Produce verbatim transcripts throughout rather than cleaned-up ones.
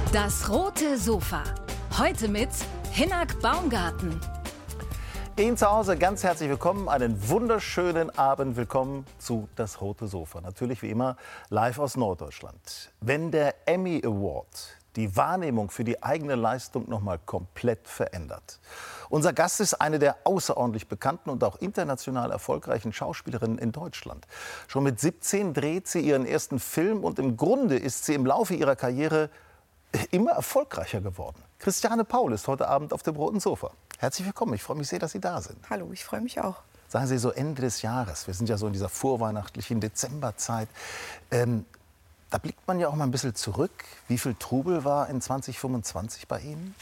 Das rote Sofa. Heute mit Hinnerk Baumgarten. Ihnen zu Hause ganz herzlich willkommen, einen wunderschönen Abend. Willkommen zu Das rote Sofa. Natürlich wie immer live aus Norddeutschland. Wenn der Emmy Award die Wahrnehmung für die eigene Leistung noch mal komplett verändert. Unser Gast ist eine der außerordentlich bekannten und auch international erfolgreichen Schauspielerinnen in Deutschland. Schon mit siebzehn dreht sie ihren ersten Film und im Grunde ist sie im Laufe ihrer Karriere immer erfolgreicher geworden. Christiane Paul ist heute Abend auf dem roten Sofa. Herzlich willkommen, ich freue mich sehr, dass Sie da sind. Hallo, ich freue mich auch. Sagen Sie, so Ende des Jahres, wir sind ja so in dieser vorweihnachtlichen Dezemberzeit, ähm, da blickt man ja auch mal ein bisschen zurück. Wie viel Trubel war in zwanzig fünfundzwanzig bei Ihnen?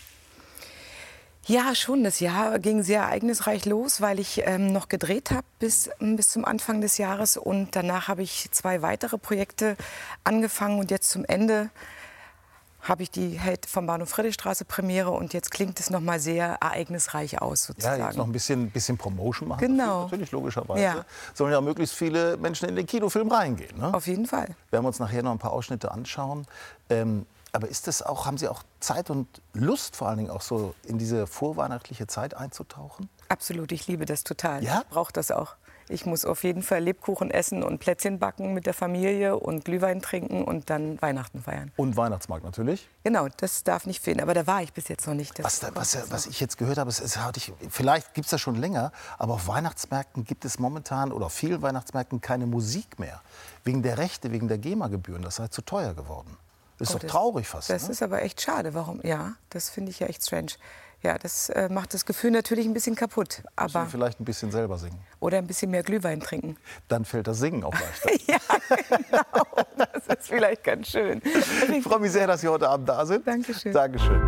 Ja, schon. Das Jahr ging sehr ereignisreich los, weil ich ähm, noch gedreht habe bis, bis zum Anfang des Jahres. Und danach habe ich zwei weitere Projekte angefangen. Und jetzt zum Ende habe ich die Held vom Bahnhof Friedrichstraße Premiere. Und jetzt klingt es noch mal sehr ereignisreich aus, sozusagen. Ja, jetzt noch ein bisschen, bisschen Promotion machen. Genau. Natürlich, logischerweise. Ja. Sollen ja möglichst viele Menschen in den Kinofilm reingehen. Ne? Auf jeden Fall. Wir werden uns nachher noch ein paar Ausschnitte anschauen. Ähm, aber ist das auch, haben Sie auch Zeit und Lust, vor allen Dingen auch so in diese vorweihnachtliche Zeit einzutauchen? Absolut, ich liebe das total. Ja? Ich brauche das auch. Ich muss auf jeden Fall Lebkuchen essen und Plätzchen backen mit der Familie und Glühwein trinken und dann Weihnachten feiern. Und Weihnachtsmarkt natürlich. Genau, das darf nicht fehlen. Aber da war ich bis jetzt noch nicht. Das Was, da, was, was ich jetzt gehört habe, ist, ist, hatte ich, vielleicht gibt es das schon länger, aber auf Weihnachtsmärkten gibt es momentan oder auf vielen Weihnachtsmärkten keine Musik mehr. Wegen der Rechte, wegen der GEMA-Gebühren. Das sei zu teuer geworden. Das ist Oh, doch das- traurig fast. Das ne? ist aber echt schade. Warum? Ja, das finde ich ja echt strange. Ja, das äh, macht das Gefühl natürlich ein bisschen kaputt. Müssen Aber wir vielleicht ein bisschen selber singen. oder ein bisschen mehr Glühwein trinken. Dann fällt das Singen auch leichter. Ja, genau. Das ist vielleicht ganz schön. Ich freue mich sehr, dass Sie heute Abend da sind. Dankeschön. Dankeschön.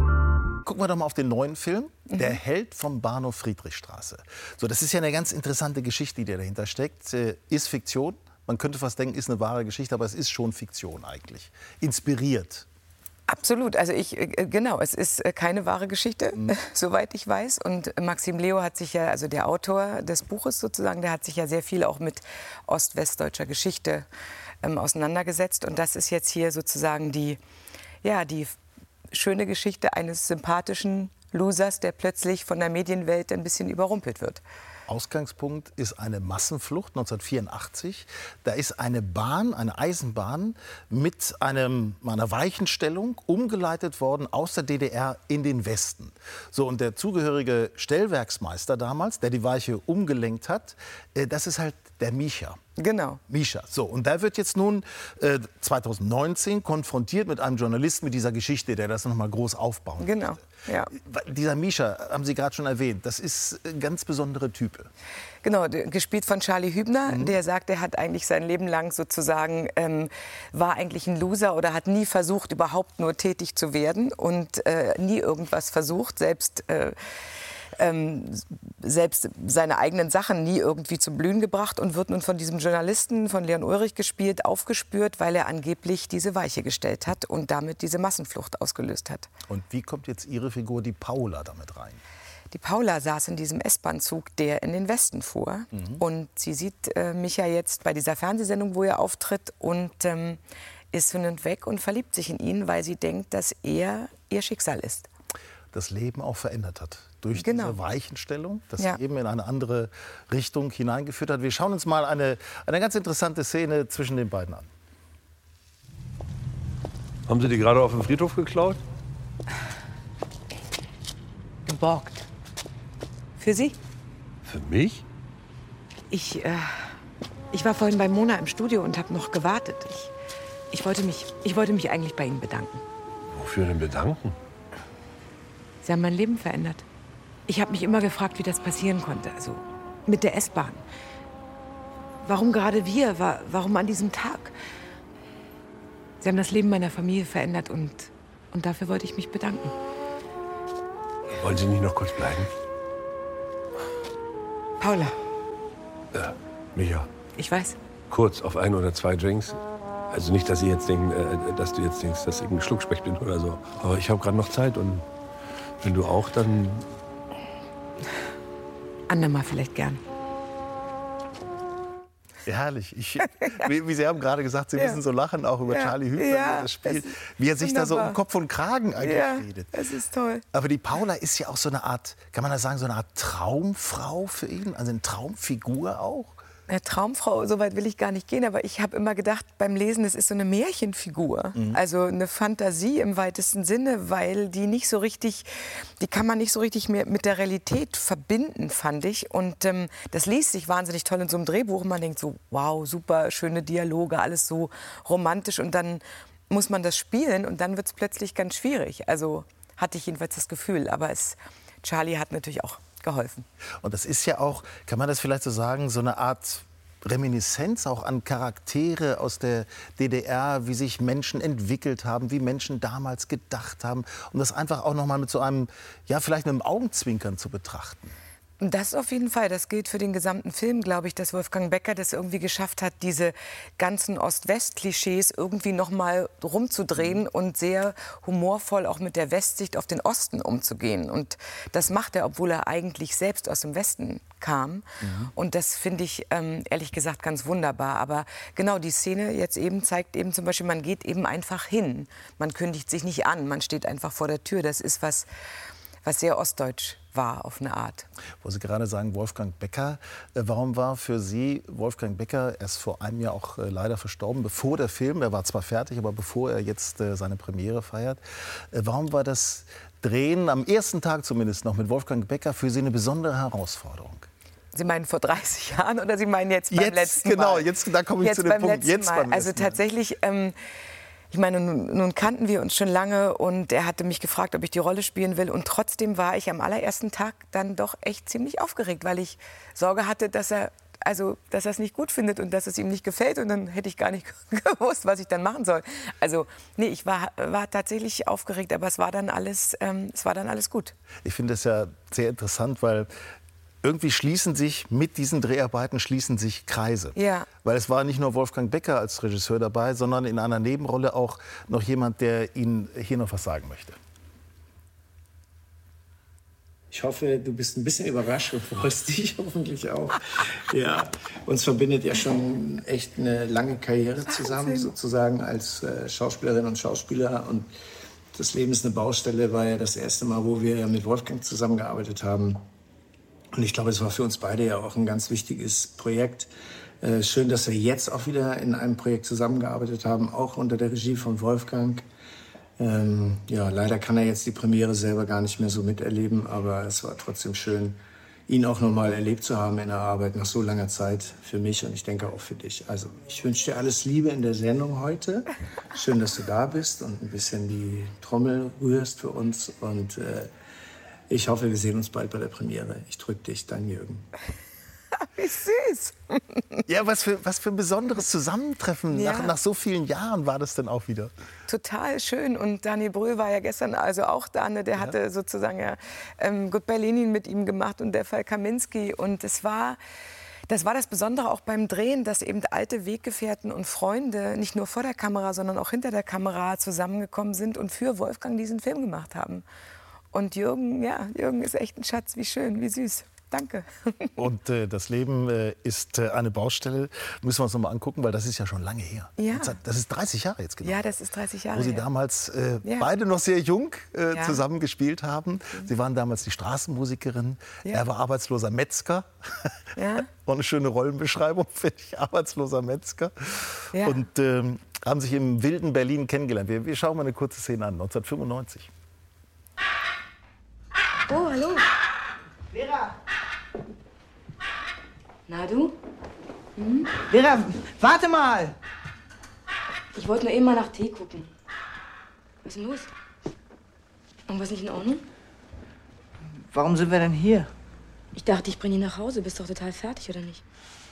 Gucken wir doch mal auf den neuen Film, Der Held vom Bahnhof Friedrichstraße. So, das ist ja eine ganz interessante Geschichte, die dahinter steckt. Äh, Ist Fiktion. Man könnte fast denken, ist eine wahre Geschichte, aber es ist schon Fiktion eigentlich. Inspiriert. Absolut. Also ich, äh, genau, es ist äh, keine wahre Geschichte, Mhm. soweit ich weiß. Und Maxim Leo hat sich ja, also der Autor des Buches sozusagen, der hat sich ja sehr viel auch mit ost-westdeutscher Geschichte ähm, auseinandergesetzt. Und das ist jetzt hier sozusagen die, ja, die f- schöne Geschichte eines sympathischen Losers, der plötzlich von der Medienwelt ein bisschen überrumpelt wird. Ausgangspunkt ist eine Massenflucht neunzehnhundertvierundachtzig. Da ist eine Bahn, eine Eisenbahn mit einem, einer Weichenstellung umgeleitet worden aus der D D R in den Westen. So, und der zugehörige Stellwerksmeister damals, der die Weiche umgelenkt hat, äh, das ist halt der Mischa. Genau. Mischa. So, und da wird jetzt nun äh, zweitausendneunzehn konfrontiert mit einem Journalisten mit dieser Geschichte, der das noch mal groß aufbauen Genau, möchte. ja. Dieser Mischa, haben Sie gerade schon erwähnt, das ist ein ganz besondere Type. Genau, d- gespielt von Charlie Hübner, der sagt, er hat eigentlich sein Leben lang sozusagen, ähm, war eigentlich ein Loser oder hat nie versucht, überhaupt nur tätig zu werden und äh, nie irgendwas versucht, selbst, äh, ähm, selbst seine eigenen Sachen nie irgendwie zum Blühen gebracht und wird nun von diesem Journalisten, von Leon Ulrich gespielt, aufgespürt, weil er angeblich diese Weiche gestellt hat und damit diese Massenflucht ausgelöst hat. Und wie kommt jetzt Ihre Figur, die Paula, damit rein? Die Paula saß in diesem S-Bahn-Zug, der in den Westen fuhr. Und sie sieht äh, mich ja jetzt bei dieser Fernsehsendung, wo er auftritt, und ähm, ist hin und weg und verliebt sich in ihn, weil sie denkt, dass er ihr Schicksal ist. Das Leben auch verändert hat. Durch Genau. diese Weichenstellung, das Ja. eben in eine andere Richtung hineingeführt hat. Wir schauen uns mal eine, eine ganz interessante Szene zwischen den beiden an. Haben Sie die gerade auf dem Friedhof geklaut? Geborgt. Für Sie? Für mich? Ich, äh, ich war vorhin bei Mona im Studio und habe noch gewartet. Ich, ich, wollte mich, ich wollte mich eigentlich bei Ihnen bedanken. Wofür denn bedanken? Sie haben mein Leben verändert. Ich habe mich immer gefragt, wie das passieren konnte. Also mit der S-Bahn. Warum gerade wir? Wa- Warum an diesem Tag? Sie haben das Leben meiner Familie verändert und, und dafür wollte ich mich bedanken. Wollen Sie nicht noch kurz bleiben? Paula, Ja, Micha, ich weiß. kurz auf ein oder zwei Drinks. Also nicht, dass Sie jetzt denken, äh, dass du jetzt denkst, dass ich ein Schluckspecht bin oder so. Aber ich habe gerade noch Zeit und wenn du auch, dann Andermal vielleicht gern. Herrlich. Ich, wie, wie Sie haben gerade gesagt, Sie Ja. müssen so lachen, auch über Ja. Charlie Hübner, Ja, wie er das spielt, es ist wie er sich da so um wunderbar. Kopf und Kragen eigentlich Ja, redet. es ist toll. Aber die Paula ist ja auch so eine Art, kann man das sagen, so eine Art Traumfrau für ihn? Also eine Traumfigur auch? Ja, Traumfrau, so weit will ich gar nicht gehen, aber ich habe immer gedacht beim Lesen, es ist so eine Märchenfigur. Mhm. Also eine Fantasie im weitesten Sinne, weil die nicht so richtig, die kann man nicht so richtig mehr mit der Realität verbinden, fand ich. Und ähm, das liest sich wahnsinnig toll in so einem Drehbuch. Und man denkt so, wow, super, schöne Dialoge, alles so romantisch. Und dann muss man das spielen und dann wird es plötzlich ganz schwierig. Also hatte ich jedenfalls das Gefühl. Aber es, Charlie hat natürlich auch geholfen. Und das ist ja auch, kann man das vielleicht so sagen, so eine Art Reminiszenz auch an Charaktere aus der D D R, wie sich Menschen entwickelt haben, wie Menschen damals gedacht haben. Um das einfach auch noch mal mit so einem, ja, vielleicht mit einem Augenzwinkern zu betrachten. Das auf jeden Fall. Das gilt für den gesamten Film, glaube ich, dass Wolfgang Becker das irgendwie geschafft hat, diese ganzen Ost-West-Klischees irgendwie noch mal rumzudrehen und sehr humorvoll auch mit der Westsicht auf den Osten umzugehen. Und das macht er, obwohl er eigentlich selbst aus dem Westen kam. Mhm. Und das finde ich ähm, ehrlich gesagt ganz wunderbar. Aber genau, die Szene jetzt eben zeigt eben zum Beispiel, man geht eben einfach hin. Man kündigt sich nicht an, man steht einfach vor der Tür. Das ist was, was sehr ostdeutsch war auf eine Art. Wo Sie gerade sagen, Wolfgang Becker. Äh, warum war für Sie Wolfgang Becker, er ist vor einem Jahr auch äh, leider verstorben, bevor der Film, er war zwar fertig, aber bevor er jetzt äh, seine Premiere feiert, äh, warum war das Drehen am ersten Tag zumindest noch mit Wolfgang Becker für Sie eine besondere Herausforderung? Sie meinen vor dreißig Jahren oder Sie meinen jetzt beim jetzt, letzten genau, Mal? Jetzt, da komme ich jetzt zu dem beim Punkt. Letzten Jetzt Mal. beim Also letzten Mal. tatsächlich, ähm, ich meine, nun, nun kannten wir uns schon lange und er hatte mich gefragt, ob ich die Rolle spielen will. Und trotzdem war ich am allerersten Tag dann doch echt ziemlich aufgeregt, weil ich Sorge hatte, dass er also, dass er es nicht gut findet und dass es ihm nicht gefällt. Und dann hätte ich gar nicht gewusst, was ich dann machen soll. Also, nee, ich war, war tatsächlich aufgeregt, aber es war dann alles, ähm, es war dann alles gut. Ich finde es ja sehr interessant, weil irgendwie schließen sich mit diesen Dreharbeiten schließen sich Kreise. Ja. Weil es war nicht nur Wolfgang Becker als Regisseur dabei, sondern in einer Nebenrolle auch noch jemand, der Ihnen hier noch was sagen möchte. Ich hoffe, du bist ein bisschen überrascht und freust dich hoffentlich auch. Ja, uns verbindet ja schon echt eine lange Karriere zusammen, sozusagen als äh, Schauspielerinnen und Schauspieler. Und das Leben ist eine Baustelle war ja das erste Mal, wo wir mit Wolfgang zusammengearbeitet haben. Und ich glaube, es war für uns beide ja auch ein ganz wichtiges Projekt. Äh, schön, dass wir jetzt auch wieder in einem Projekt zusammengearbeitet haben, auch unter der Regie von Wolfgang. Ähm, ja, leider kann er jetzt die Premiere selber gar nicht mehr so miterleben, aber es war trotzdem schön, ihn auch noch mal erlebt zu haben in der Arbeit nach so langer Zeit für mich und ich denke auch für dich. Also ich wünsche dir alles Liebe in der Sendung heute. Schön, dass du da bist und ein bisschen die Trommel rührst für uns und äh, ich hoffe, wir sehen uns bald bei der Premiere. Ich drück dich, dein Jürgen. Wie süß. Ja, was für, was für ein besonderes Zusammentreffen. Ja. Nach, nach so vielen Jahren war das denn auch wieder. Total schön. Und Daniel Brühl war ja gestern also auch da. Ne? Der ja. hatte sozusagen ja, ähm, Goodbye Lenin mit ihm gemacht und der Fall Kaminski. Und es war... Das war das Besondere auch beim Drehen, dass eben alte Weggefährten und Freunde nicht nur vor der Kamera, sondern auch hinter der Kamera zusammengekommen sind und für Wolfgang diesen Film gemacht haben. Und Jürgen, ja, Jürgen ist echt ein Schatz. Wie schön, wie süß. Danke. Und äh, das Leben äh, ist äh, eine Baustelle. Müssen wir uns noch mal angucken, weil das ist ja schon lange her. Ja. Das ist dreißig Jahre jetzt genau. Ja, das ist dreißig Jahre Wo Sie her. damals äh, Ja. beide noch sehr jung äh, Ja. zusammen gespielt haben. Sie waren damals die Straßenmusikerin. Ja. Er war arbeitsloser Metzger. Ja. War eine schöne Rollenbeschreibung, finde ich. Arbeitsloser Metzger. Ja. Und ähm, haben sich im wilden Berlin kennengelernt. Wir, wir schauen mal eine kurze Szene an. neunzehnhundertfünfundneunzig. Oh, hallo. Vera, Na du? Vera, warte mal! Ich wollte nur eben mal nach Tee gucken. Was ist denn los? Irgendwas nicht in Ordnung? Warum sind wir denn hier? Ich dachte, ich bringe ihn nach Hause. Bist doch total fertig, oder nicht?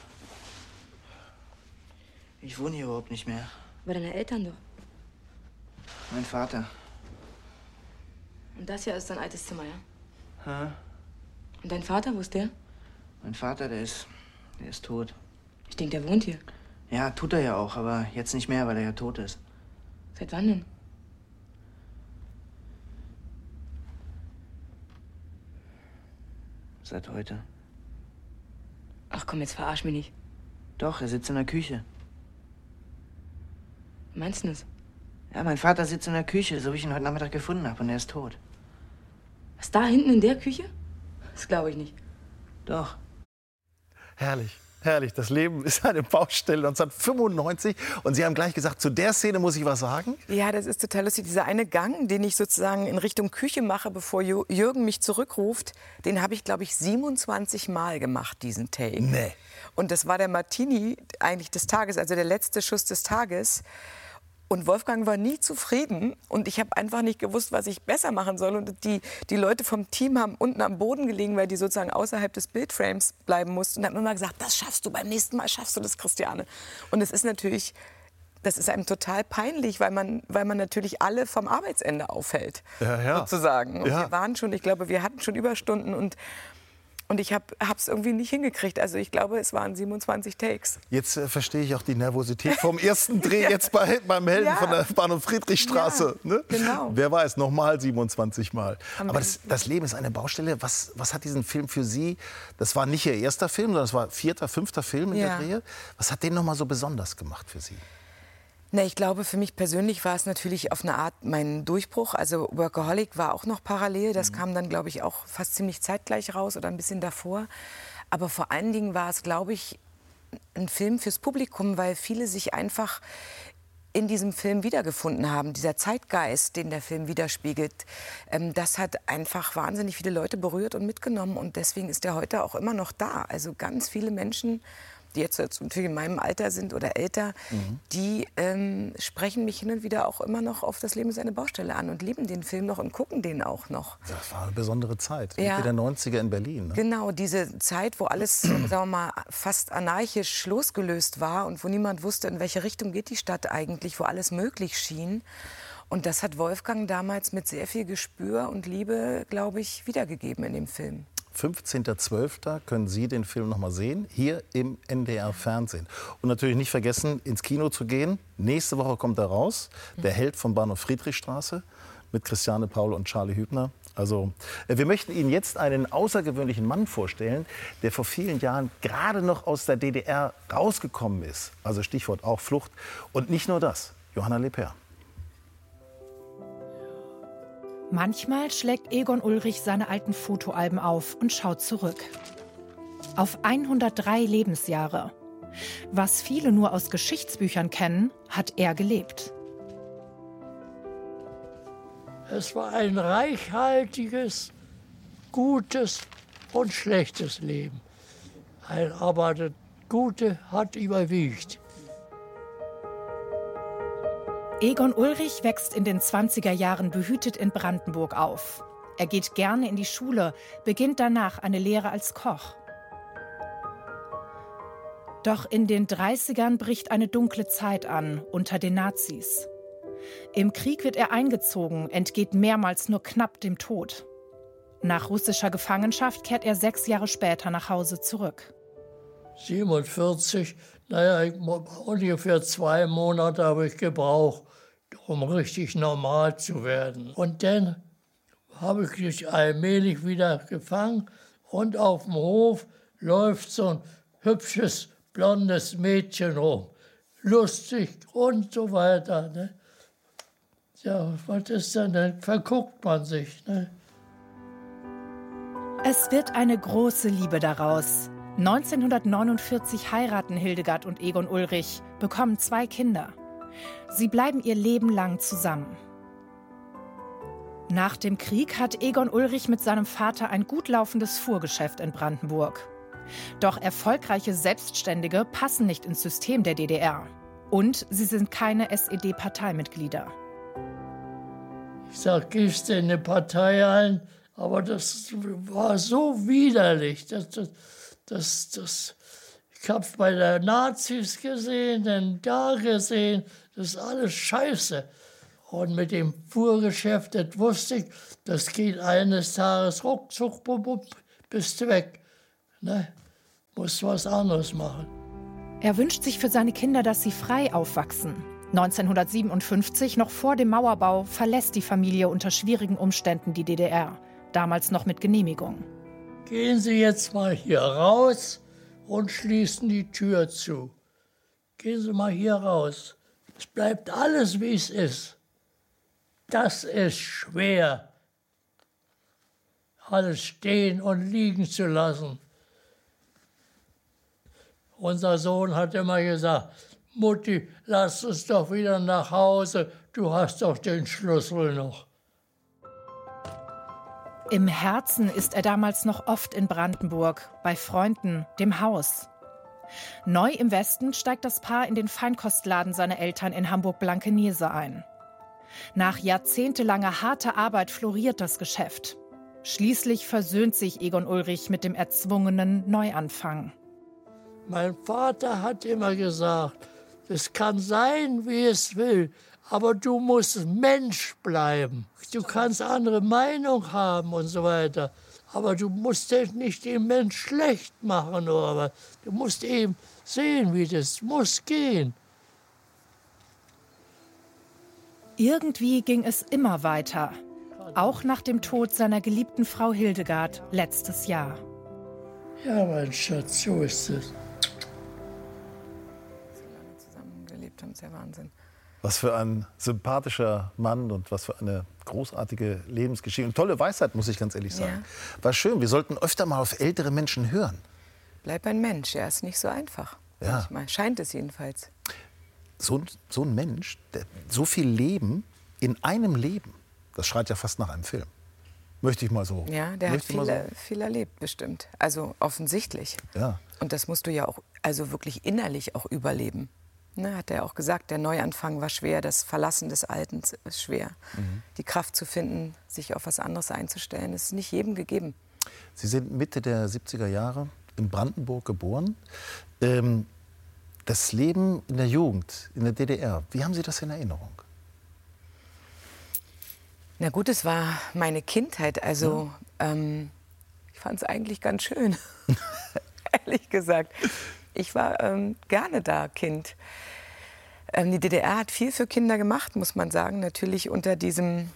Ich wohne hier überhaupt nicht mehr. Bei deinen Eltern doch. Mein Vater. Und das hier ist dein altes Zimmer, ja? Hä? Und dein Vater, wo ist der? Mein Vater, der ist, der ist tot. Ich denke, der wohnt hier. Ja, tut er ja auch, aber jetzt nicht mehr, weil er ja tot ist. Seit wann denn? Seit heute. Ach komm, jetzt verarsch mich nicht. Doch, er sitzt in der Küche. Meinst du das? Ja, mein Vater sitzt in der Küche, so wie ich ihn heute Nachmittag gefunden habe. Und er ist tot. Was, da hinten in der Küche? Das glaube ich nicht. Doch. Herrlich. Herrlich, das Leben ist eine Baustelle neunzehnhundertfünfundneunzig. Und Sie haben gleich gesagt, zu der Szene muss ich was sagen. Ja, das ist total lustig. Dieser eine Gang, den ich sozusagen in Richtung Küche mache, bevor Jürgen mich zurückruft, den habe ich, glaube ich, siebenundzwanzig Mal gemacht, diesen Take. Nee. Und das war der Martini eigentlich des Tages, also der letzte Schuss des Tages. Und Wolfgang war nie zufrieden und ich habe einfach nicht gewusst, was ich besser machen soll. Und die, die Leute vom Team haben unten am Boden gelegen, weil die sozusagen außerhalb des Bildframes bleiben mussten. Und haben immer gesagt, das schaffst du, beim nächsten Mal schaffst du das, Christiane. Und es ist natürlich, das ist einem total peinlich, weil man, weil man natürlich alle vom Arbeitsende aufhält, ja, ja. sozusagen. Und ja. wir waren schon, ich glaube, wir hatten schon Überstunden und Und ich habe es irgendwie nicht hingekriegt. Also ich glaube, es waren siebenundzwanzig Takes. Jetzt äh, verstehe ich auch die Nervosität vom ersten Dreh ja. jetzt bei, beim Helden ja. von der Bahnhof Friedrichstraße. Ja, ne? genau. Wer weiß, nochmal siebenundzwanzig Mal. Am Aber das, das Leben ist eine Baustelle. Was, was hat diesen Film für Sie, das war nicht Ihr erster Film, sondern das war vierter, fünfter Film in ja. der Reihe. Was hat den noch mal so besonders gemacht für Sie? Na, ich glaube, für mich persönlich war es natürlich auf eine Art mein Durchbruch. Also Workaholic war auch noch parallel. Das mhm. kam dann, glaube ich, auch fast ziemlich zeitgleich raus oder ein bisschen davor. Aber vor allen Dingen war es, glaube ich, ein Film fürs Publikum, weil viele sich einfach in diesem Film wiedergefunden haben. Dieser Zeitgeist, den der Film widerspiegelt, ähm, das hat einfach wahnsinnig viele Leute berührt und mitgenommen. Und deswegen ist er heute auch immer noch da. Also ganz viele Menschen, die jetzt natürlich in meinem Alter sind oder älter, mhm. die ähm, sprechen mich hin und wieder auch immer noch auf das Leben ist eine Baustelle an und lieben den Film noch und gucken den auch noch. Das war eine besondere Zeit, ja. Mitte der neunziger in Berlin. Ne? Genau, diese Zeit, wo alles sagen wir mal, fast anarchisch losgelöst war und wo niemand wusste, in welche Richtung geht die Stadt eigentlich, wo alles möglich schien. Und das hat Wolfgang damals mit sehr viel Gespür und Liebe, glaube ich, wiedergegeben in dem Film. fünfzehnter zwölfter können Sie den Film noch mal sehen, hier im N D R-Fernsehen. Und natürlich nicht vergessen, ins Kino zu gehen. Nächste Woche kommt er raus, Der Held vom Bahnhof Friedrichstraße mit Christiane Paul und Charlie Hübner. Also, wir möchten Ihnen jetzt einen außergewöhnlichen Mann vorstellen, der vor vielen Jahren gerade noch aus der D D R rausgekommen ist. Also Stichwort auch Flucht. Und nicht nur das, Johanna Lepper. Manchmal schlägt Egon Ulrich seine alten Fotoalben auf und schaut zurück. Auf hundertdrei Lebensjahre. Was viele nur aus Geschichtsbüchern kennen, hat er gelebt. Es war ein reichhaltiges, gutes und schlechtes Leben. Aber das Gute hat überwiegt. Egon Ulrich wächst in den zwanziger Jahren behütet in Brandenburg auf. Er geht gerne in die Schule, beginnt danach eine Lehre als Koch. Doch in den dreißigern bricht eine dunkle Zeit an unter den Nazis. Im Krieg wird er eingezogen, entgeht mehrmals nur knapp dem Tod. Nach russischer Gefangenschaft kehrt er sechs Jahre später nach Hause zurück. siebenundvierzig, naja, ungefähr zwei Monate habe ich gebraucht, um richtig normal zu werden. Und dann habe ich mich allmählich wieder gefangen und auf dem Hof läuft so ein hübsches, blondes Mädchen rum. Lustig und so weiter. Ne? Ja, was ist denn? Dann verguckt man sich. Ne? Es wird eine große Liebe daraus. neunzehnhundertneunundvierzig heiraten Hildegard und Egon Ulrich, bekommen zwei Kinder. Sie bleiben ihr Leben lang zusammen. Nach dem Krieg hat Egon Ulrich mit seinem Vater ein gut laufendes Fuhrgeschäft in Brandenburg. Doch erfolgreiche Selbstständige passen nicht ins System der D D R. Und sie sind keine S E D-Parteimitglieder. Ich sag, gehst du in eine Partei ein? Aber das war so widerlich. Das, das, das, das, ich habe bei den Nazis gesehen, dann da gesehen. Das ist alles Scheiße. Und mit dem Fuhrgeschäft, das wusste ich, das geht eines Tages ruckzuck, bum, bum, bist du weg. Ne? Musst was anderes machen. Er wünscht sich für seine Kinder, dass sie frei aufwachsen. neunzehnhundertsiebenundfünfzig, noch vor dem Mauerbau, verlässt die Familie unter schwierigen Umständen die D D R. Damals noch mit Genehmigung. Gehen Sie jetzt mal hier raus und schließen die Tür zu. Gehen Sie mal hier raus. Es bleibt alles, wie es ist. Das ist schwer, alles stehen und liegen zu lassen. Unser Sohn hat immer gesagt, Mutti, lass uns doch wieder nach Hause, du hast doch den Schlüssel noch. Im Herzen ist er damals noch oft in Brandenburg, bei Freunden, dem Haus. Neu im Westen steigt das Paar in den Feinkostladen seiner Eltern in Hamburg-Blankenese ein. Nach jahrzehntelanger harter Arbeit floriert das Geschäft. Schließlich versöhnt sich Egon Ulrich mit dem erzwungenen Neuanfang. Mein Vater hat immer gesagt, es kann sein, wie es will, aber du musst Mensch bleiben. Du kannst andere Meinung haben und so weiter, aber du musst nicht den Mensch schlecht machen oder was. Du musst eben sehen, wie das muss gehen. Irgendwie ging es immer weiter. Auch nach dem Tod seiner geliebten Frau Hildegard letztes Jahr. Ja, mein Schatz, so ist es. So lange zusammengelebt haben, ist ja Wahnsinn. Was für ein sympathischer Mann und was für eine großartige Lebensgeschichte. Und tolle Weisheit, muss ich ganz ehrlich sagen. Ja. War schön, wir sollten öfter mal auf ältere Menschen hören. Bleib ein Mensch, er ist nicht so einfach. Ja. Manchmal. Scheint es jedenfalls. So, so ein Mensch, der, so viel Leben in einem Leben, das schreit ja fast nach einem Film. Möchte ich mal so. Ja, der hat viel, so. viel erlebt, bestimmt. Also offensichtlich. Ja. Und das musst du ja auch, also wirklich innerlich auch überleben. Ne, hat er auch gesagt, der Neuanfang war schwer, das Verlassen des Alten ist schwer. Mhm. Die Kraft zu finden, sich auf was anderes einzustellen, ist nicht jedem gegeben. Sie sind Mitte der siebziger Jahre in Brandenburg geboren. Ähm, das Leben in der Jugend, in der D D R, wie haben Sie das in Erinnerung? Na gut, es war meine Kindheit. Also ja. ähm, ich fand es eigentlich ganz schön, ehrlich gesagt. Ich war ähm, gerne da, Kind. Ähm, die D D R hat viel für Kinder gemacht, muss man sagen. Natürlich unter diesem,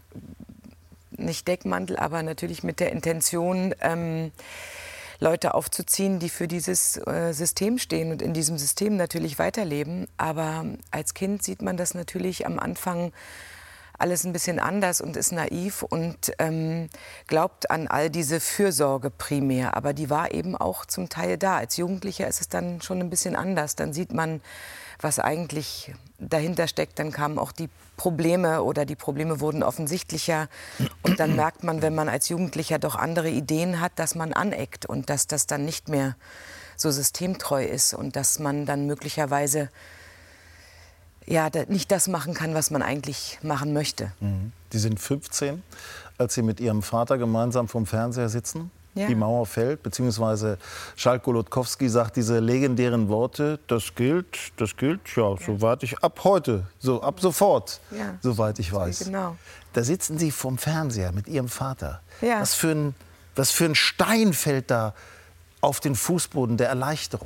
nicht Deckmantel, aber natürlich mit der Intention, ähm, Leute aufzuziehen, die für dieses äh, System stehen und in diesem System natürlich weiterleben. Aber als Kind sieht man das natürlich am Anfang alles ein bisschen anders und ist naiv und ähm, glaubt an all diese Fürsorge primär. Aber die war eben auch zum Teil da. Als Jugendlicher ist es dann schon ein bisschen anders. Dann sieht man, was eigentlich dahinter steckt. Dann kamen auch die Probleme oder die Probleme wurden offensichtlicher. Und dann merkt man, wenn man als Jugendlicher doch andere Ideen hat, dass man aneckt und dass das dann nicht mehr so systemtreu ist und dass man dann möglicherweise ja, nicht das machen kann, was man eigentlich machen möchte. Mhm. Die sind fünfzehn, als Sie mit Ihrem Vater gemeinsam vorm Fernseher sitzen. Ja. Die Mauer fällt, beziehungsweise Schalk Golodkowski sagt diese legendären Worte, das gilt, das gilt, ja, ja. soweit ich, ab heute, so ab sofort, ja. soweit ich weiß. Genau. Da sitzen Sie vorm Fernseher mit Ihrem Vater. Ja. Was für ein, was für ein Stein fällt da auf den Fußboden der Erleichterung?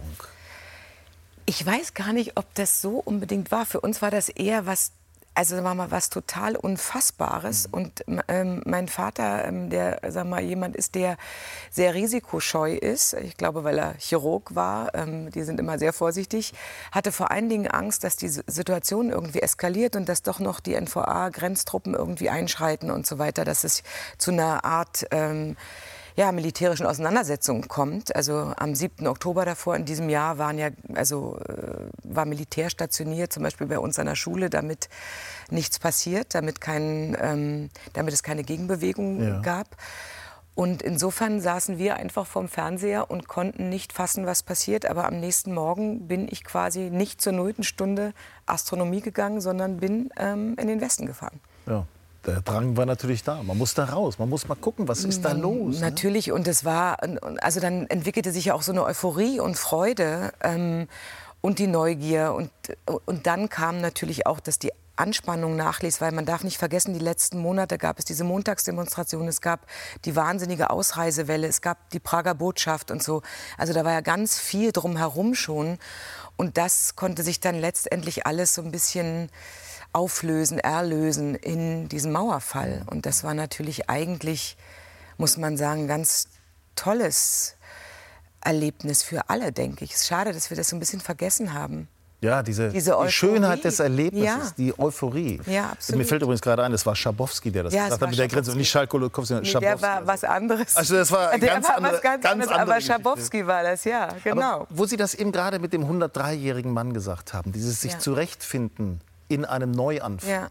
Ich weiß gar nicht, ob das so unbedingt war. Für uns war das eher was, also sagen wir mal, was total Unfassbares. Mhm. Und ähm, mein Vater, ähm, der sagen wir mal, jemand ist, der sehr risikoscheu ist, ich glaube, weil er Chirurg war, ähm, die sind immer sehr vorsichtig, hatte vor allen Dingen Angst, dass die Situation irgendwie eskaliert und dass doch noch die N V A-Grenztruppen irgendwie einschreiten und so weiter, dass es zu einer Art Ähm, ja, militärischen Auseinandersetzungen kommt. Also am siebten Oktober davor in diesem Jahr waren ja, also, äh, war Militär stationiert, zum Beispiel bei uns an der Schule, damit nichts passiert, damit, kein, ähm, damit es keine Gegenbewegung ja. gab. Und insofern saßen wir einfach vorm Fernseher und konnten nicht fassen, was passiert. Aber am nächsten Morgen bin ich quasi nicht zur nullten Stunde Astronomie gegangen, sondern bin ähm, in den Westen gefahren. Ja. Der Drang war natürlich da. Man muss da raus. Man muss mal gucken, was ist da los. Natürlich. Ne? Und es war, also dann entwickelte sich ja auch so eine Euphorie und Freude ähm, und die Neugier. Und, und dann kam natürlich auch, dass die Anspannung nachließ, weil man darf nicht vergessen, die letzten Monate gab es diese Montagsdemonstration, es gab die wahnsinnige Ausreisewelle, es gab die Prager Botschaft und so. Also da war ja ganz viel drumherum schon. Und das konnte sich dann letztendlich alles so ein bisschen auflösen, erlösen in diesem Mauerfall. Und das war natürlich eigentlich, muss man sagen, ganz tolles Erlebnis für alle, denke ich. Es ist schade, dass wir das so ein bisschen vergessen haben. Ja, diese, Diese die Schönheit des Erlebnisses, Ja. die Euphorie. Ja, absolut. Mir fällt übrigens gerade ein, das war Schabowski, der das Ja, es gesagt war hat mit der Grenze und nicht Charles Kolokowski, sondern Nee, Schabowski. der war was anderes. Also das war der ganz war andere, was ganz, ganz anderes, andere aber Geschichte. Schabowski war das, ja, genau. Aber wo Sie das eben gerade mit dem hundertdreijährigen Mann gesagt haben, dieses sich Ja. zurechtfinden in einem Neuanfang. Ja.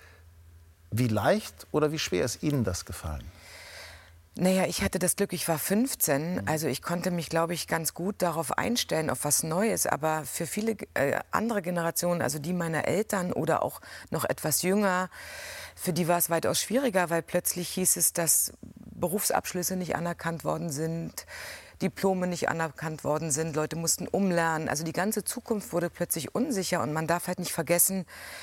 Wie leicht oder wie schwer ist Ihnen das gefallen? Naja, ich hatte das Glück, ich war fünfzehn, also ich konnte mich, glaube ich, ganz gut darauf einstellen, auf was Neues. Aber für viele äh, andere Generationen, also die meiner Eltern oder auch noch etwas jünger, für die war es weitaus schwieriger, weil plötzlich hieß es, dass Berufsabschlüsse nicht anerkannt worden sind, Diplome nicht anerkannt worden sind, Leute mussten umlernen. Also die ganze Zukunft wurde plötzlich unsicher und man darf halt nicht vergessen,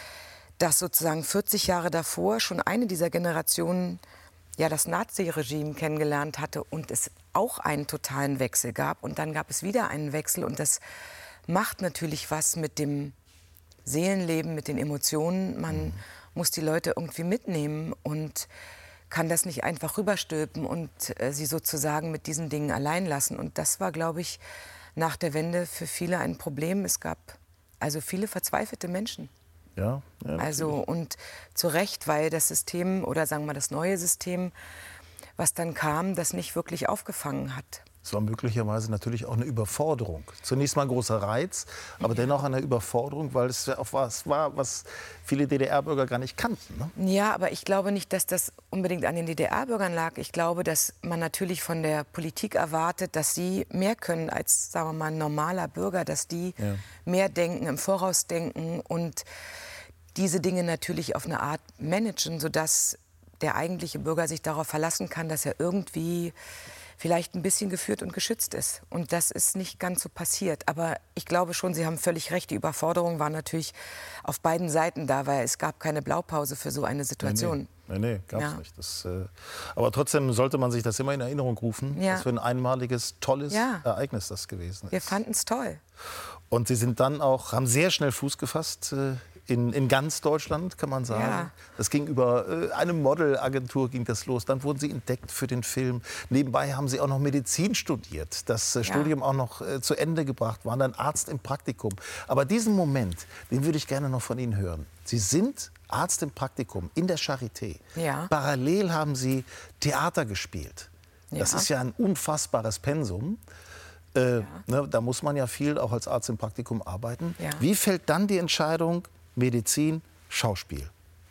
dass sozusagen vierzig Jahre davor schon eine dieser Generationen ja das Nazi-Regime kennengelernt hatte und es auch einen totalen Wechsel gab. Und dann gab es wieder einen Wechsel und das macht natürlich was mit dem Seelenleben, mit den Emotionen. Man mhm. muss die Leute irgendwie mitnehmen und kann das nicht einfach rüberstülpen und äh, sie sozusagen mit diesen Dingen allein lassen. Und das war, glaube ich, nach der Wende für viele ein Problem. Es gab also viele verzweifelte Menschen. Ja, ja, also und zu Recht, weil das System oder sagen wir das neue System, was dann kam, das nicht wirklich aufgefangen hat. Es war möglicherweise natürlich auch eine Überforderung. Zunächst mal ein großer Reiz, aber ja. dennoch eine Überforderung, weil es auch was war, was viele D D R-Bürger gar nicht kannten. Ne? Ja, aber ich glaube nicht, dass das unbedingt an den D D R-Bürgern lag. Ich glaube, dass man natürlich von der Politik erwartet, dass sie mehr können als, sagen wir mal, ein normaler Bürger, dass die ja. mehr denken, im Voraus denken und diese Dinge natürlich auf eine Art managen, sodass der eigentliche Bürger sich darauf verlassen kann, dass er irgendwie vielleicht ein bisschen geführt und geschützt ist. Und das ist nicht ganz so passiert. Aber ich glaube schon, Sie haben völlig recht, die Überforderung war natürlich auf beiden Seiten da, weil es gab keine Blaupause für so eine Situation. Nee, nee, nee gab es ja. nicht. Das, äh, aber trotzdem sollte man sich das immer in Erinnerung rufen, ja. was für ein einmaliges, tolles ja. Ereignis das gewesen ist. Wir fanden es toll. Und Sie sind dann auch, haben sehr schnell Fuß gefasst äh, in, in ganz Deutschland, kann man sagen. Ja. Das ging über äh, eine Modelagentur ging das los. Dann wurden Sie entdeckt für den Film. Nebenbei haben Sie auch noch Medizin studiert, das äh, Ja. Studium auch noch äh, zu Ende gebracht, waren dann Arzt im Praktikum. Aber diesen Moment, den würde ich gerne noch von Ihnen hören. Sie sind Arzt im Praktikum in der Charité. Ja. Parallel haben Sie Theater gespielt. Das Ja. ist ja ein unfassbares Pensum. Äh, Ja. ne, da muss man ja viel auch als Arzt im Praktikum arbeiten. Ja. Wie fällt dann die Entscheidung Medizin, Schauspiel?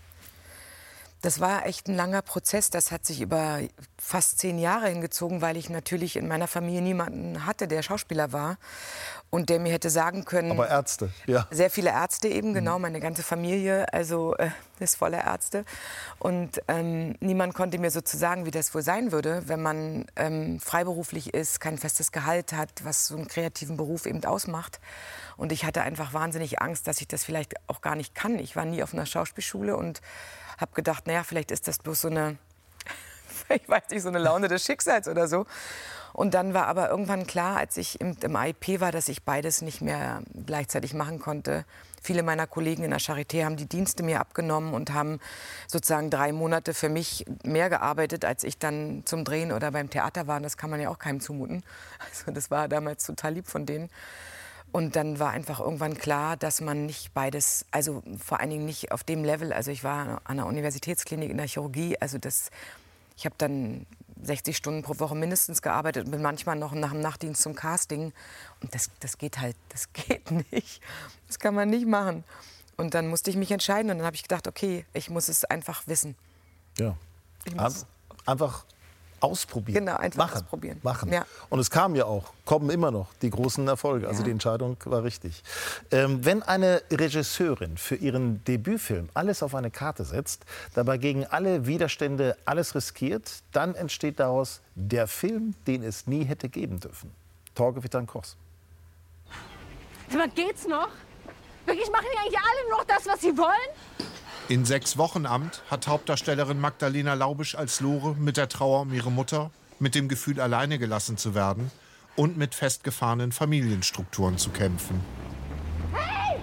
Das war echt ein langer Prozess. Das hat sich über fast zehn Jahre hingezogen, weil ich natürlich in meiner Familie niemanden hatte, der Schauspieler war und der mir hätte sagen können. Aber Ärzte, ja. Sehr viele Ärzte eben, genau, meine ganze Familie, also äh, ist voller Ärzte. Und ähm, niemand konnte mir sozusagen sagen, wie das wohl sein würde, wenn man ähm, freiberuflich ist, kein festes Gehalt hat, was so einen kreativen Beruf eben ausmacht. Und ich hatte einfach wahnsinnig Angst, dass ich das vielleicht auch gar nicht kann. Ich war nie auf einer Schauspielschule und habe gedacht, naja, vielleicht ist das bloß so eine, ich weiß nicht, so eine Laune des Schicksals oder so. Und dann war aber irgendwann klar, als ich im, im A I P war, dass ich beides nicht mehr gleichzeitig machen konnte. Viele meiner Kollegen in der Charité haben die Dienste mir abgenommen und haben sozusagen drei Monate für mich mehr gearbeitet, als ich dann zum Drehen oder beim Theater war. Und das kann man ja auch keinem zumuten. Also das war damals total lieb von denen. Und dann war einfach irgendwann klar, dass man nicht beides, also vor allen Dingen nicht auf dem Level, also ich war an der Universitätsklinik in der Chirurgie, also das, ich habe dann sechzig Stunden pro Woche mindestens gearbeitet und bin manchmal noch nach dem Nachtdienst zum Casting. Und das, das geht halt, das geht nicht, das kann man nicht machen. Und dann musste ich mich entscheiden und dann habe ich gedacht, okay, ich muss es einfach wissen. Ja, Ich muss, einfach ausprobieren. Genau, einfach machen, ausprobieren. Machen. Ja. Und es kam ja auch, kommen immer noch die großen Erfolge. Also Ja. die Entscheidung war richtig. Ähm, wenn eine Regisseurin für ihren Debütfilm alles auf eine Karte setzt, dabei gegen alle Widerstände alles riskiert, dann entsteht daraus der Film, den es nie hätte geben dürfen. Torge Wittern-Koch. Sag mal, geht's noch? Wirklich, machen die eigentlich alle nur noch das, was sie wollen? In sechs Wochen Amt hat Hauptdarstellerin Magdalena Laubisch als Lore mit der Trauer um ihre Mutter, mit dem Gefühl, alleine gelassen zu werden und mit festgefahrenen Familienstrukturen zu kämpfen. Hey!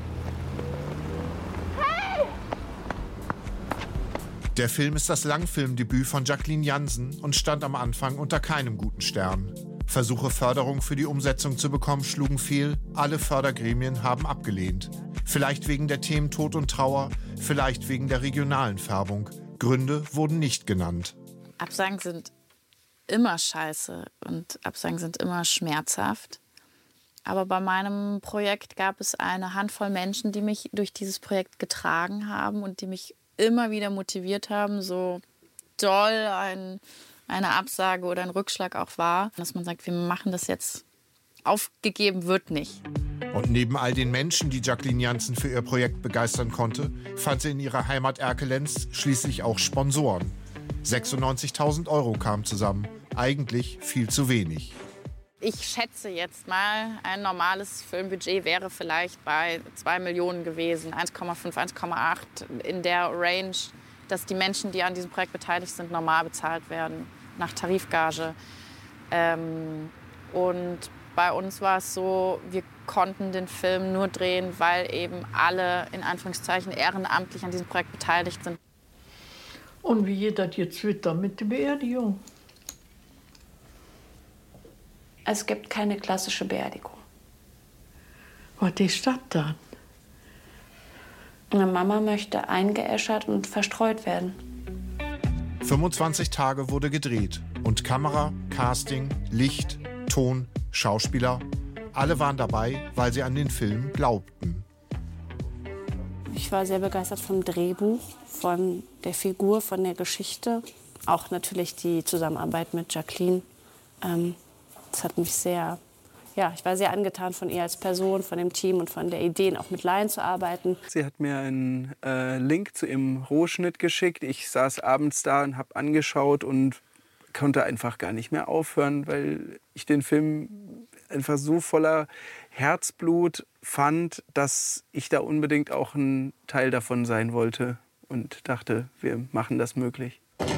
Hey! Der Film ist das Langfilmdebüt von Jacqueline Jansen und stand am Anfang unter keinem guten Stern. Versuche, Förderung für die Umsetzung zu bekommen, schlugen fehl. Alle Fördergremien haben abgelehnt. Vielleicht wegen der Themen Tod und Trauer, vielleicht wegen der regionalen Färbung. Gründe wurden nicht genannt. Absagen sind immer scheiße und Absagen sind immer schmerzhaft. Aber bei meinem Projekt gab es eine Handvoll Menschen, die mich durch dieses Projekt getragen haben und die mich immer wieder motiviert haben, so doll ein, eine Absage oder ein Rückschlag auch war, dass man sagt, wir machen das jetzt, aufgegeben wird nicht. Und neben all den Menschen, die Jacqueline Jansen für ihr Projekt begeistern konnte, fand sie in ihrer Heimat Erkelenz schließlich auch Sponsoren. sechsundneunzigtausend Euro kamen zusammen, eigentlich viel zu wenig. Ich schätze jetzt mal, ein normales Filmbudget wäre vielleicht bei zwei Millionen gewesen, eins Komma fünf, eins Komma acht, in der Range, dass die Menschen, die an diesem Projekt beteiligt sind, normal bezahlt werden, nach Tarifgage. Ähm, und bei uns war es so, wir konnten den Film nur drehen, weil eben alle, in Anführungszeichen, ehrenamtlich an diesem Projekt beteiligt sind. Und wie geht das jetzt weiter mit der Beerdigung? Es gibt keine klassische Beerdigung. Was ist das dann? Meine Mama möchte eingeäschert und verstreut werden. fünfundzwanzig Tage wurde gedreht. Und Kamera, Casting, Licht, Ton, Schauspieler, alle waren dabei, weil sie an den Film glaubten. Ich war sehr begeistert vom Drehbuch, von der Figur, von der Geschichte. Auch natürlich die Zusammenarbeit mit Jacqueline. Ähm, Das hat mich sehr, ja, ich war sehr angetan von ihr als Person, von dem Team und von der Idee, auch mit Laien zu arbeiten. Sie hat mir einen äh, Link zu ihrem Rohschnitt geschickt. Ich saß abends da und habe angeschaut und konnte einfach gar nicht mehr aufhören, weil ich den Film einfach so voller Herzblut fand, dass ich da unbedingt auch ein Teil davon sein wollte und dachte, wir machen das möglich.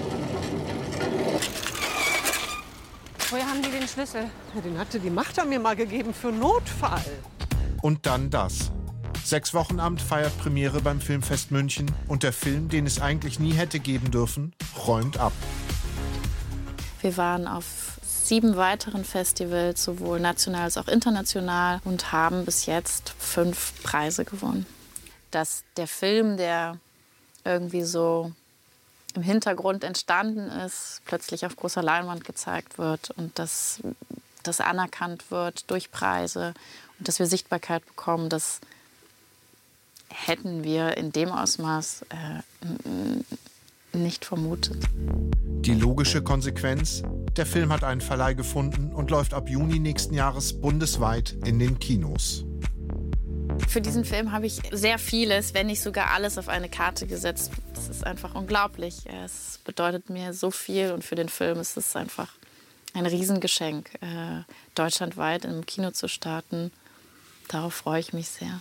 Woher haben die den Schlüssel? Ja, den hatte die Magda mir mal gegeben für Notfall. Und dann das. Sechs-Wochen-Amt feiert Premiere beim Filmfest München und der Film, den es eigentlich nie hätte geben dürfen, räumt ab. Wir waren auf sieben weiteren Festivals, sowohl national als auch international, und haben bis jetzt fünf Preise gewonnen. Dass der Film, der irgendwie so im Hintergrund entstanden ist, plötzlich auf großer Leinwand gezeigt wird und dass das anerkannt wird durch Preise und dass wir Sichtbarkeit bekommen, das hätten wir in dem Ausmaß äh, nicht vermutet. Die logische Konsequenz: Der Film hat einen Verleih gefunden und läuft ab Juni nächsten Jahres bundesweit in den Kinos. Für diesen Film habe ich sehr vieles, wenn nicht sogar alles, auf eine Karte gesetzt. Das ist einfach unglaublich. Es bedeutet mir so viel und für den Film ist es einfach ein Riesengeschenk, äh, deutschlandweit im Kino zu starten. Darauf freue ich mich sehr.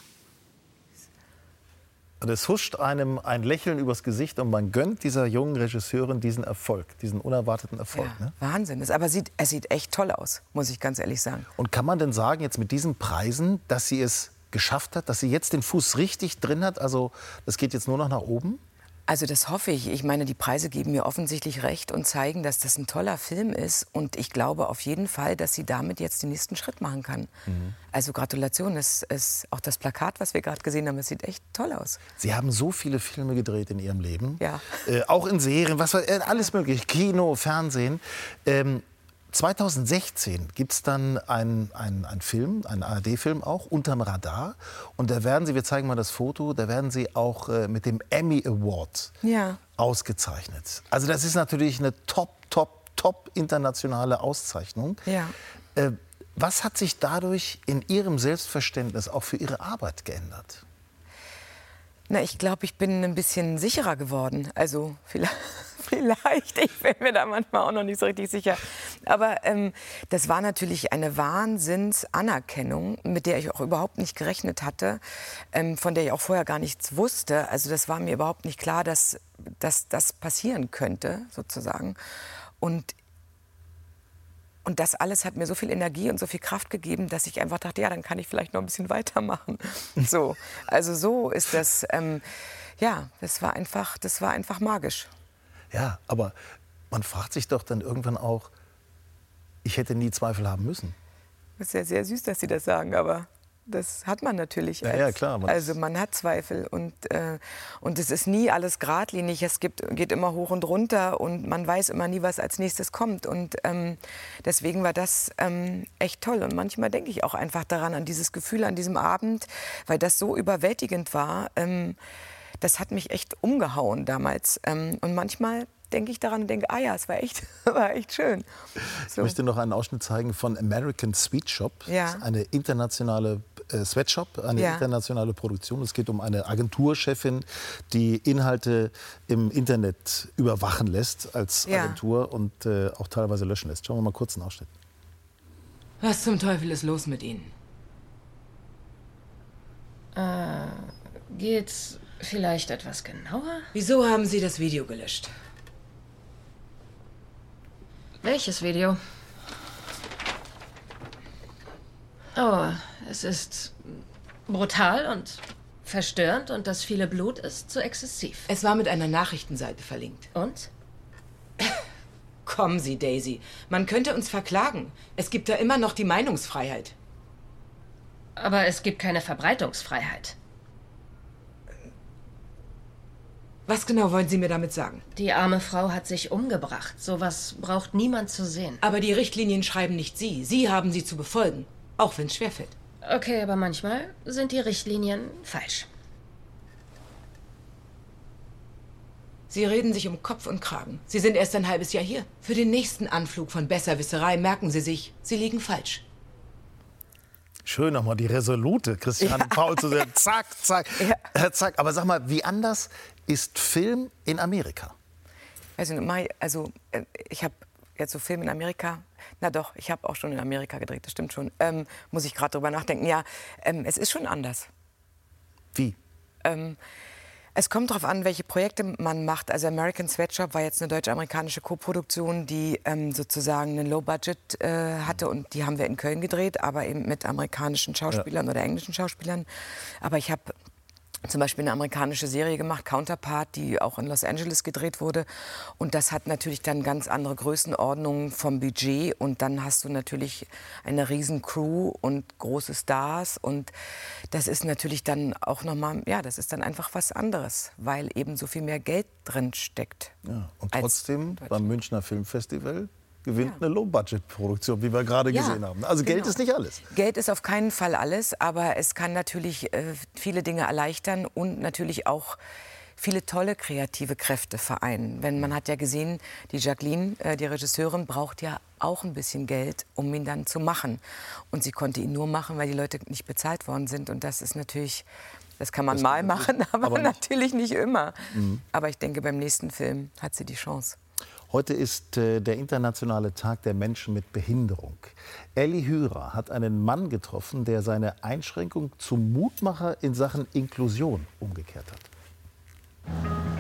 Und es huscht einem ein Lächeln übers Gesicht und man gönnt dieser jungen Regisseurin diesen Erfolg, diesen unerwarteten Erfolg. Ja, ne? Wahnsinn. Das, aber sieht, es sieht echt toll aus, muss ich ganz ehrlich sagen. Und kann man denn sagen, jetzt mit diesen Preisen, dass sie es geschafft hat, dass sie jetzt den Fuß richtig drin hat? Also das geht jetzt nur noch nach oben? Also das hoffe ich. Ich meine, die Preise geben mir offensichtlich recht und zeigen, dass das ein toller Film ist. Und ich glaube auf jeden Fall, dass sie damit jetzt den nächsten Schritt machen kann. Mhm. Also Gratulation. Es ist auch das Plakat, was wir gerade gesehen haben, es sieht echt toll aus. Sie haben so viele Filme gedreht in Ihrem Leben. Ja. Äh, auch in Serien, was, äh, alles möglich. Kino, Fernsehen. Ähm, zweitausendsechzehn gibt es dann einen ein Film, einen A R D-Film auch, Unterm Radar. Und da werden Sie, wir zeigen mal das Foto, da werden Sie auch äh, mit dem Emmy Award ja. ausgezeichnet. Also das ist natürlich eine top, top, top internationale Auszeichnung. Ja. Äh, was hat sich dadurch in Ihrem Selbstverständnis auch für Ihre Arbeit geändert? Na, ich glaube, ich bin ein bisschen sicherer geworden. Also vielleicht, vielleicht, ich bin mir da manchmal auch noch nicht so richtig sicher. Aber ähm, das war natürlich eine Wahnsinnsanerkennung, mit der ich auch überhaupt nicht gerechnet hatte, ähm, von der ich auch vorher gar nichts wusste. Also das war mir überhaupt nicht klar, dass, dass das passieren könnte, sozusagen. Und Und das alles hat mir so viel Energie und so viel Kraft gegeben, dass ich einfach dachte, ja, dann kann ich vielleicht noch ein bisschen weitermachen. So, also so ist das, ähm, ja, das war einfach, das war einfach magisch. Ja, aber man fragt sich doch dann irgendwann auch, ich hätte nie Zweifel haben müssen. Das ist ja sehr süß, dass Sie das sagen, aber das hat man natürlich. Ja, als, ja, klar. Man also man hat Zweifel und, äh, und es ist nie alles geradlinig. Es gibt, geht immer hoch und runter und man weiß immer nie, was als nächstes kommt. Und ähm, deswegen war das ähm, echt toll. Und manchmal denke ich auch einfach daran, an dieses Gefühl an diesem Abend, weil das so überwältigend war. Ähm, das hat mich echt umgehauen damals. Ähm, und manchmal denke ich daran und denke, ah ja, es war echt, war echt schön. So. Ich möchte noch einen Ausschnitt zeigen von American Sweet Shop. Ja. Das ist eine internationale äh, Sweatshop, eine Ja. internationale Produktion. Es geht um eine Agenturchefin, die Inhalte im Internet überwachen lässt als Ja. Agentur und äh, auch teilweise löschen lässt. Schauen wir mal kurz einen Ausschnitt. Was zum Teufel ist los mit Ihnen? Äh, geht's vielleicht etwas genauer? Wieso haben Sie das Video gelöscht? Welches Video? Oh, es ist brutal und verstörend und das viele Blut ist zu exzessiv. Es war mit einer Nachrichtenseite verlinkt. Und? Kommen Sie, Daisy. Man könnte uns verklagen. Es gibt da immer noch die Meinungsfreiheit. Aber es gibt keine Verbreitungsfreiheit. Was genau wollen Sie mir damit sagen? Die arme Frau hat sich umgebracht. Sowas braucht niemand zu sehen. Aber die Richtlinien schreiben nicht Sie. Sie haben sie zu befolgen. Auch wenn es schwerfällt. Okay, aber manchmal sind die Richtlinien falsch. Sie reden sich um Kopf und Kragen. Sie sind erst ein halbes Jahr hier. Für den nächsten Anflug von Besserwisserei merken Sie sich, Sie liegen falsch. Schön nochmal die resolute Christiane Ja. Paul zu sehen. Zack, zack, Ja. äh, zack. Aber sag mal, wie anders ist Film in Amerika? Also, Mai- also äh, ich habe jetzt so Film in Amerika. Na doch, ich habe auch schon in Amerika gedreht, das stimmt schon. Ähm, muss ich gerade drüber nachdenken. Ja, ähm, es ist schon anders. Wie? Ähm, es kommt darauf an, welche Projekte man macht. Also American Sweatshop war jetzt eine deutsch-amerikanische Koproduktion, die ähm, sozusagen einen Low-Budget äh, hatte. Und die haben wir in Köln gedreht, aber eben mit amerikanischen Schauspielern oder englischen Schauspielern. Aber ich habe zum Beispiel eine amerikanische Serie gemacht, Counterpart, die auch in Los Angeles gedreht wurde. Und das hat natürlich dann ganz andere Größenordnungen vom Budget. Und dann hast du natürlich eine riesen Crew und große Stars. Und das ist natürlich dann auch nochmal, ja, das ist dann einfach was anderes, weil eben so viel mehr Geld drin steckt. Ja, und als trotzdem beim Münchner Filmfestival gewinnt eine Low-Budget-Produktion, wie wir gerade Ja, gesehen haben. Also Geld genau. ist nicht alles. Geld ist auf keinen Fall alles, aber es kann natürlich äh, viele Dinge erleichtern und natürlich auch viele tolle kreative Kräfte vereinen. Wenn man hat ja gesehen, die Jacqueline, äh, die Regisseurin, braucht ja auch ein bisschen Geld, um ihn dann zu machen. Und sie konnte ihn nur machen, weil die Leute nicht bezahlt worden sind. Und das ist natürlich, das kann man Das mal kann machen, natürlich, aber, aber nicht. natürlich nicht immer. Mhm. Aber ich denke, beim nächsten Film hat sie die Chance. Heute ist äh, der internationale Tag der Menschen mit Behinderung. Elli Hürer hat einen Mann getroffen, der seine Einschränkung zum Mutmacher in Sachen Inklusion umgekehrt hat.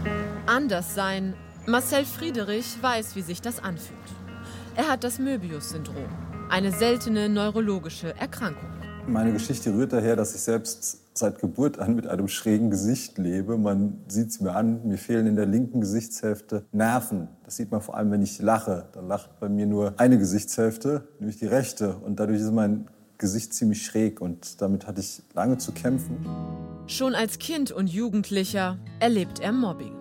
Anders sein. Marcel Friedrich weiß, wie sich das anfühlt. Er hat das Möbius-Syndrom, eine seltene neurologische Erkrankung. Meine Geschichte rührt daher, dass ich selbst seit Geburt an mit einem schrägen Gesicht lebe. Man sieht es mir an, mir fehlen in der linken Gesichtshälfte Nerven. Das sieht man vor allem, wenn ich lache. Dann lacht bei mir nur eine Gesichtshälfte, nämlich die rechte. Und dadurch ist mein Gesicht ziemlich schräg und damit hatte ich lange zu kämpfen. Schon als Kind und Jugendlicher erlebt er Mobbing.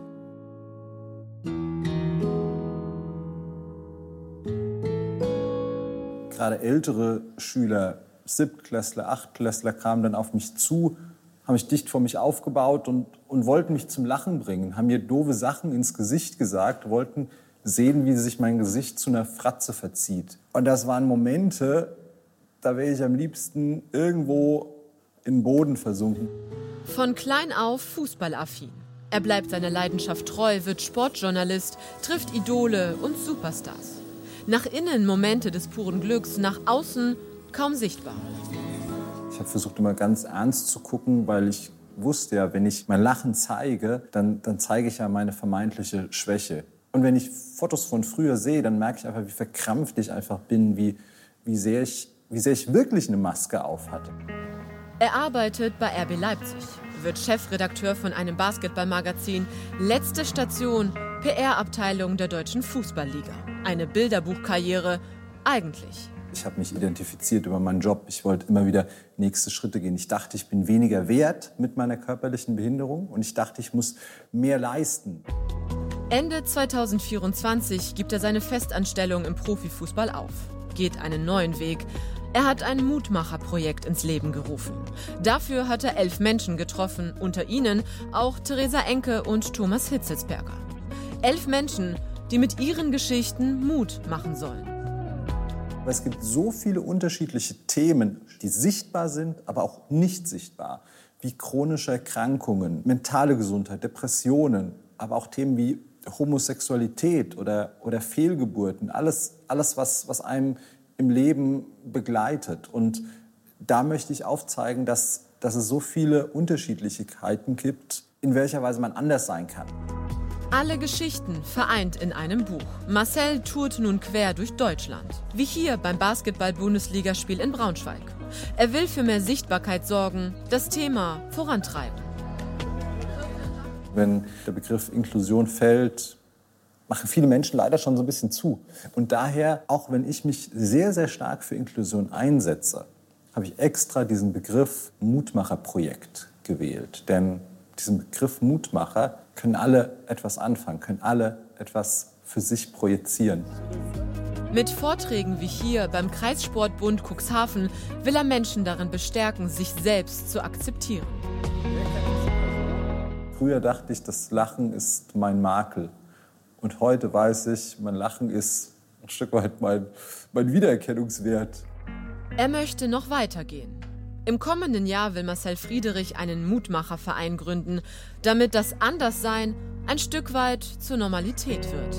Gerade ältere Schüler, Siebtklässler, Achtklässler, kamen dann auf mich zu, haben mich dicht vor mich aufgebaut und, und wollten mich zum Lachen bringen, haben mir doofe Sachen ins Gesicht gesagt, wollten sehen, wie sich mein Gesicht zu einer Fratze verzieht. Und das waren Momente, da wäre ich am liebsten irgendwo in den Boden versunken. Von klein auf fußballaffin. Er bleibt seiner Leidenschaft treu, wird Sportjournalist, trifft Idole und Superstars. Nach innen Momente des puren Glücks, nach außen kaum sichtbar. Ich habe versucht, immer ganz ernst zu gucken, weil ich wusste ja, wenn ich mein Lachen zeige, dann, dann zeige ich ja meine vermeintliche Schwäche. Und wenn ich Fotos von früher sehe, dann merke ich einfach, wie verkrampft ich einfach bin, wie, wie, sehr ich, wie sehr ich wirklich eine Maske auf hatte. Er arbeitet bei R B Leipzig, wird Chefredakteur von einem Basketballmagazin. Letzte Station, P R-Abteilung der Deutschen Fußballliga. Eine Bilderbuchkarriere eigentlich? Ich habe mich identifiziert über meinen Job. Ich wollte immer wieder nächste Schritte gehen. Ich dachte, ich bin weniger wert mit meiner körperlichen Behinderung und ich dachte, ich muss mehr leisten. Ende zweitausendvierundzwanzig gibt er seine Festanstellung im Profifußball auf, geht einen neuen Weg. Er hat ein Mutmacher-Projekt ins Leben gerufen. Dafür hat er elf Menschen getroffen, unter ihnen auch Theresa Enke und Thomas Hitzelsberger. Elf Menschen, die mit ihren Geschichten Mut machen sollen. Es gibt so viele unterschiedliche Themen, die sichtbar sind, aber auch nicht sichtbar, wie chronische Erkrankungen, mentale Gesundheit, Depressionen, aber auch Themen wie Homosexualität oder, oder Fehlgeburten, alles, alles was, was einem im Leben begleitet. Und da möchte ich aufzeigen, dass, dass es so viele Unterschiedlichkeiten gibt, in welcher Weise man anders sein kann. Alle Geschichten vereint in einem Buch. Marcel tourt nun quer durch Deutschland. Wie hier beim Basketball-Bundesligaspiel in Braunschweig. Er will für mehr Sichtbarkeit sorgen, das Thema vorantreiben. Wenn der Begriff Inklusion fällt, machen viele Menschen leider schon so ein bisschen zu. Und daher, auch wenn ich mich sehr, sehr stark für Inklusion einsetze, habe ich extra diesen Begriff Mutmacher-Projekt gewählt. Denn diesen Begriff Mutmacher können alle etwas anfangen, können alle etwas für sich projizieren. Mit Vorträgen wie hier beim Kreissportbund Cuxhaven will er Menschen darin bestärken, sich selbst zu akzeptieren. Früher dachte ich, das Lachen ist mein Makel. Und heute weiß ich, mein Lachen ist ein Stück weit mein, mein Wiedererkennungswert. Er möchte noch weitergehen. Im kommenden Jahr will Marcel Friedrich einen Mutmacherverein gründen, damit das Anderssein ein Stück weit zur Normalität wird.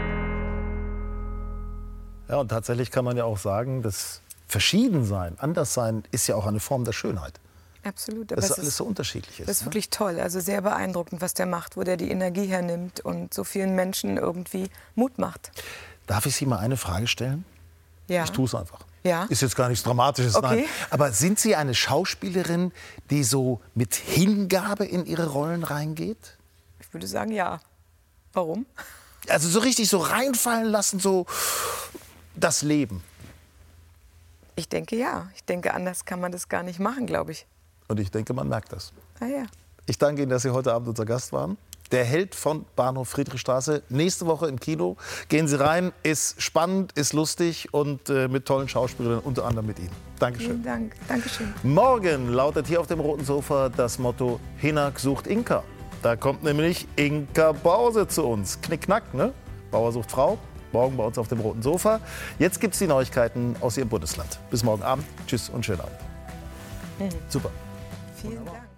Ja, und tatsächlich kann man ja auch sagen, das Verschiedensein, Anderssein ist ja auch eine Form der Schönheit. Absolut. Dass alles so unterschiedlich ist. Das ist ne? wirklich toll. Also sehr beeindruckend, was der macht, wo der die Energie hernimmt und so vielen Menschen irgendwie Mut macht. Darf ich Sie mal eine Frage stellen? Ja. Ich tue es einfach. Ja. Ist jetzt gar nichts Dramatisches, Okay. nein. Aber sind Sie eine Schauspielerin, die so mit Hingabe in ihre Rollen reingeht? Ich würde sagen, ja. Warum? Also so richtig so reinfallen lassen, so das Leben. Ich denke, ja. Ich denke, anders kann man das gar nicht machen, glaube ich. Und ich denke, man merkt das. Ah ja. Ich danke Ihnen, dass Sie heute Abend unser Gast waren. Der Held von Bahnhof Friedrichstraße, nächste Woche im Kino. Gehen Sie rein, ist spannend, ist lustig und äh, mit tollen Schauspielern, unter anderem mit Ihnen. Dankeschön. Vielen Dank. Dankeschön. Morgen lautet hier auf dem roten Sofa das Motto Hinak sucht Inka. Da kommt nämlich Inka Bause zu uns. Knickknack, ne? Bauer sucht Frau. Morgen bei uns auf dem roten Sofa. Jetzt gibt es die Neuigkeiten aus Ihrem Bundesland. Bis morgen Abend. Tschüss und schönen Abend. Mhm. Super. Vielen Dank.